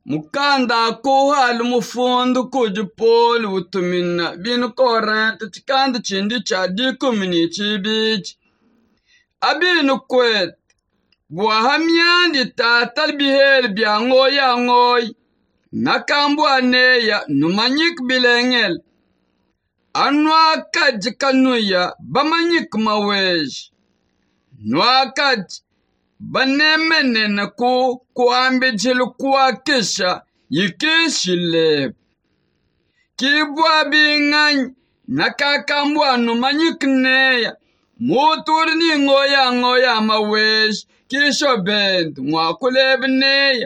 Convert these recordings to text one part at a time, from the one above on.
Mukanda kuhal mufundu kujipoli utumina binu korante chikanda chindi chadi kumini chibich. Abinu kwet. Buahamyandi tatal bihel biangoy angoy. Nakambu aneya numanyik bilengel. Anwa kaj kanuya bamanyik mawej. Nwa kaj banemene na kuambe jilu kuwa kisha yikishile. Kibwa bingany nakakambu anumanyik neya. Muturni ngoya mawej. Kisho bend mwakuleb neya.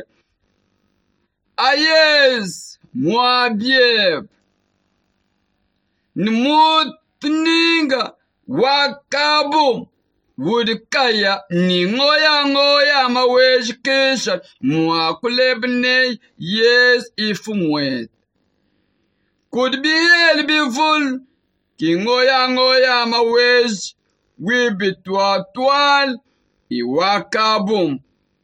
Ayez mwabieb. Nimutninga wakabum. Wudikaya ni ngoya mawej kisha mwakuleb neya. Yes ifumwet. Could be hell be full. Ki ngoya mawej. Wibitwa twal. Iwakabum.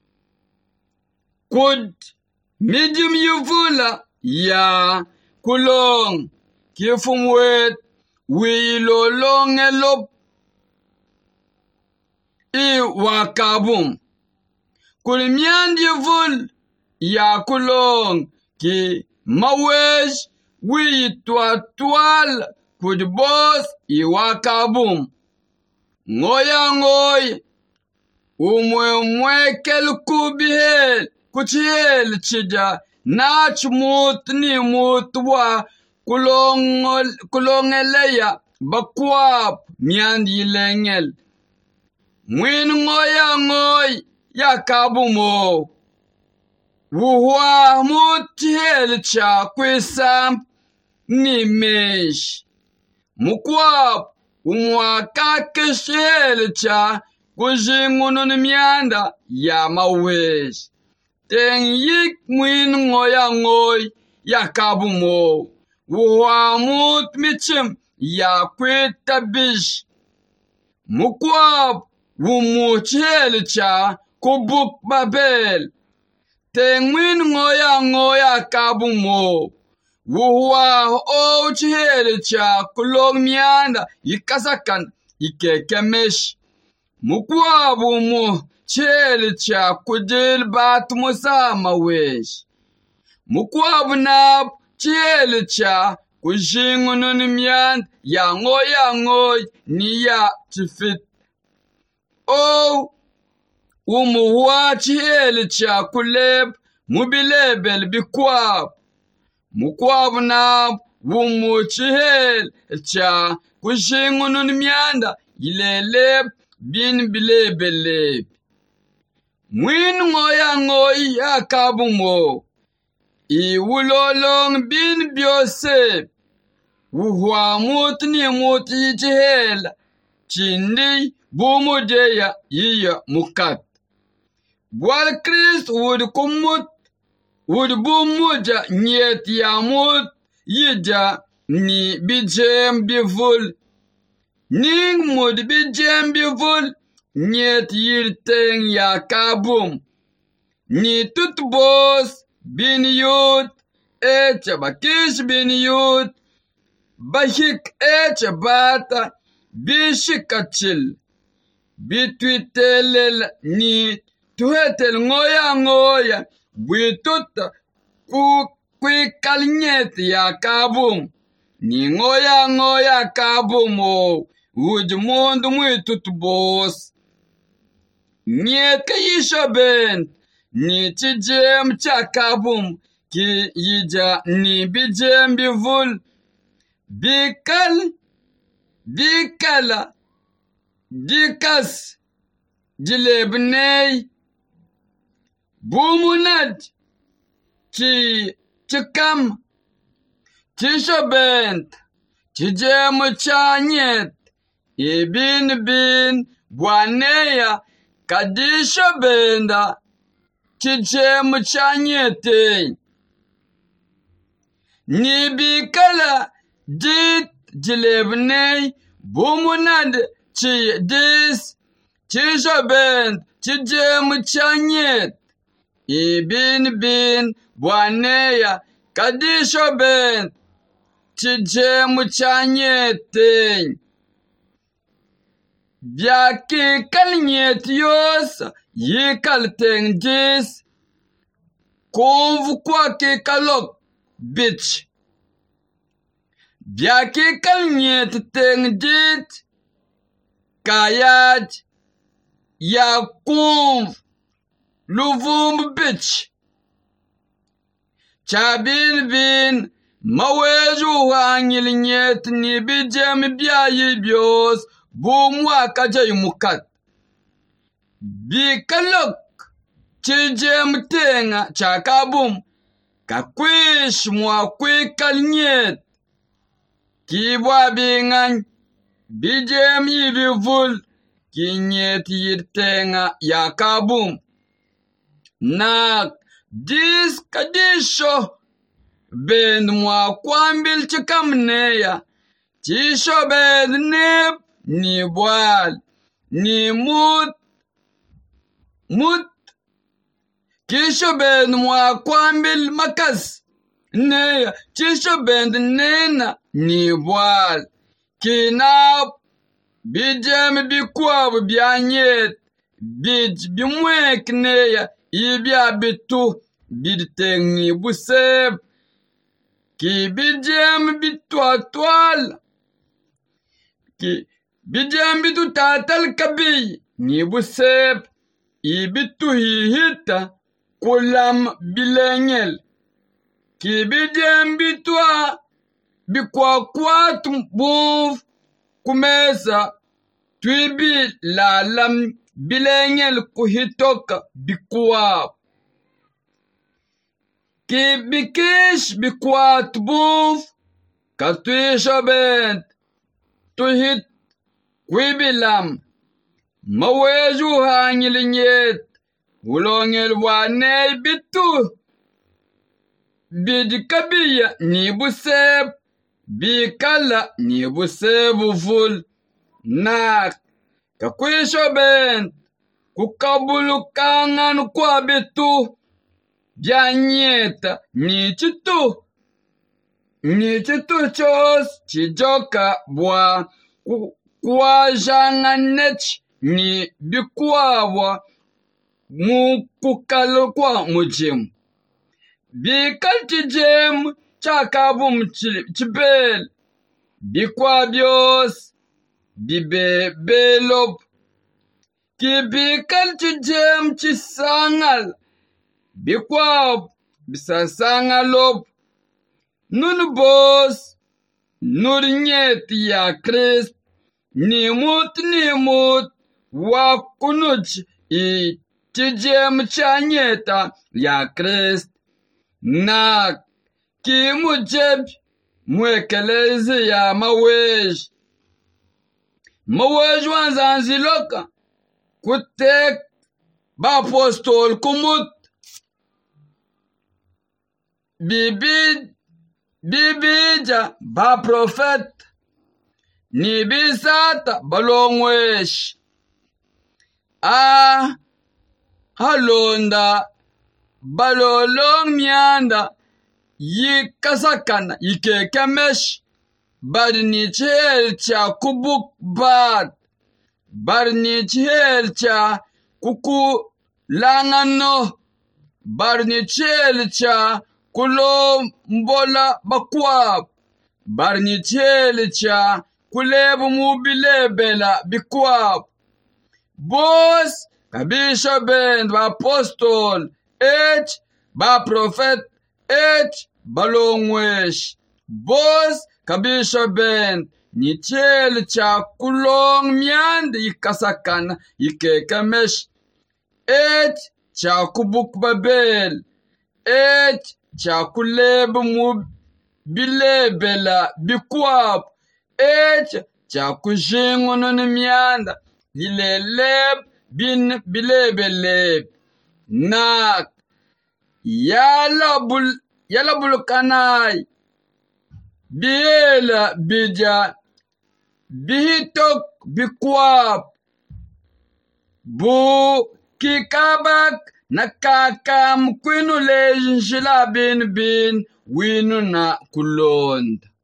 Kud medium yuvula ya kulong kifumwet wilolong elop iwakabum. Kulmian yuvul ya kulong ki mawej witwatwal kud boss iwakabum. Ngoy umwe kubihel kuchihel chija nach mut ni mutwa kulongeleya bakwap miand yilengel. Mwin ngoy yakabumo. Wuhwa mutihel cha kwisam ni mesh. Mukwap umwakakishel cha kujingunun mianda ya mawesh. Ten yik mwin ngoy yakabumo. Wuhamut michim ya kweta bish. Mukwab wumuchel cha kubuk babel. Ten mwin ngoy yakabumo. Wuhwa ochel cha kulong mianda yikasakan ikekemesh. Mukwabu mu chel cha kujil bat musa mawesh. Mukwabu na chel cha kujingunun miand ya ngoy ni ya tifit. O umuwa chel cha kuleb mubilebel bikwab. Mukwabu na wumu chel cha kujingunun mianda yileleb bin bilebele. Mwin ngoy yakabumo. Iwulolong bin biose. Wuhuamut ni muti jihel. Chindi bumudeya yiya mukat. Bwal Christ wud bumuja nyet yamut yija ni bijem bivul. Ning mud bijem bivul. Nyet yirteng yakabum. Ni tutbos bin yut. Eche bakish bin yut. Bahik eche bata. Bishikachil. Bitwitelel ni tuhetel ngoya. Bwituta kwikalinyet yakabum. Ni ngoya kabumo. Wujmundu mwitutbos. Nyeka yishaben. Ni chijem chakabum. Ki yija ni bijem bivul. Bikala. Dikas. Jilebnei. Bumunad. Chikam. Chishabent. Chijem chanyet. Ibin bwaneya. Kadisha benda. Chijem chanyete. Nibikala. Dit jilebnei. Bumunad. Dis. Chishabent. Chijem chanyet. ibin bwaneya kadisho ben tije muchanyeteng byaki kalnyet yos yikalteng jis konvu kwake kalok bitch byaki kalnyet teng dit kayat ya konvu luvum bitch chabin maweju hangilnyet ni bijem byayi byos bumwa kajay mukat bikalok chijem tenga chakabum kakwish mwa kwikalnyet kibwa bingan bijem yibivul kinyet yirtenga yakabum nak dis kadisho ben mwa kwambil chikamneya chisho ben nep ni bwal ni mut kisho ben mwa kwambil makas neya chisho ben nena ni bwal kinap bijem bikwab byanyet bij bimwek neya ibya bitu bidteng ni buseb ki bijem bitwatwal ki bijem bitu tatal kabi ni buseb ibitu hihita kulam bilenyel ki bijem bitwa bikwakwat buf kumesa twibi lalam bilenyel kuhitoka bikuwa ki bikish bikwat buf katwisho bent tuhit kwibilam maweju hangilinyet ulongel waney bitu bidikabiya ni buseb bikala ni buseb vul nak kakwisho bent kukabulu kangan kwa bitu byanyeta ni chitu chos chijoka bwa kwa janganech ni bikwawa mukukalo kwa mujim bikal chijem chakabum chibel bikwa byos bibelop kibikal chijem chisangal bikwab bisasangalop nun bos nur nyet ya Christ nimut wakunuch i chijem chanyeta ya Christ na kimujeb mwekelezi ya mawej wanzanziloka kutek ba apostol kumut bibija ba prophet ni bisata balongwesh halonda balolong mianda yikasakana yikekemesh barni chelcha kubuk bad barni chelcha kuku langano barni chelcha kulo mbola bakwab barni chelcha kulebu mubilebela bikwab bos kabisho bend ba apostol ba prophet balongwesh bos kabisho bend ni chelcha kulong miand yikasakana yikekemesh cha kubuk babel cha kulebu mubilebela bikwab cha kujingono ni mianda lileleb bin bilebeleb na yala bul kanai biela bija bihitok bikwab bu kikabak na kakam kwinu lejinshila bin winu na kulonda.